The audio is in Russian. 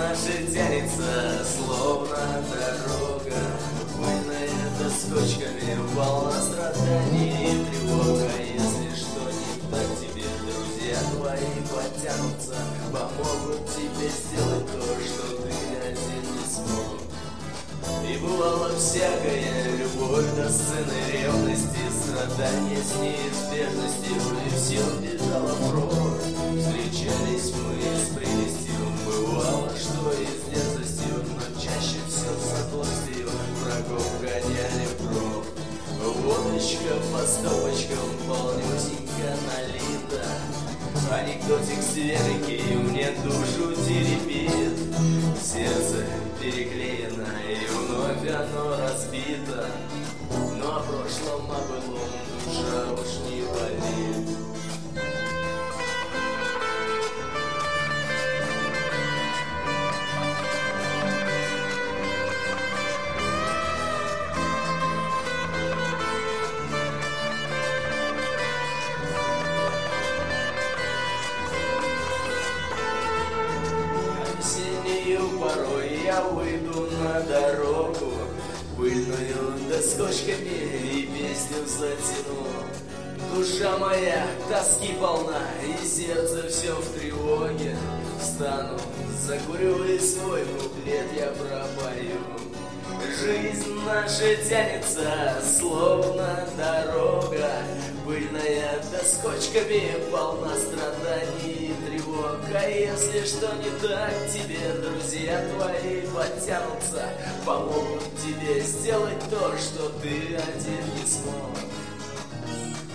наша тянется, словно дорога, пыльная доскочками, полна страданий и тревога. Если что не так тебе, друзья твои потянутся, помогут тебе сделать то, что ты один не смог. И бывало всякое, любовь до сцены ревности, страдания с неизбежностью, и все бежало прочь. Встречались мы с прелестью, бывало, что и с дерзостью, но чаще все с злостью врагов гоняли в гроб. Водочка по стопочкам полнюсенько налита, анекдотик свеженький мне душу теребит. Сердце переклеено и вновь оно разбито, но о прошлом, о былом душа уж не болит. Порой я выйду на дорогу, пыльную доскочками и песню затяну. Душа моя тоски полна и сердце все в тревоге. Встану, закурю и свой куплет я пропою. Жизнь наша тянется, словно дорога, пыльная доскочками, полна страданий и тревог. А если что не так тебе, друзья твои подтянутся, помогут тебе сделать то, что ты один не смог.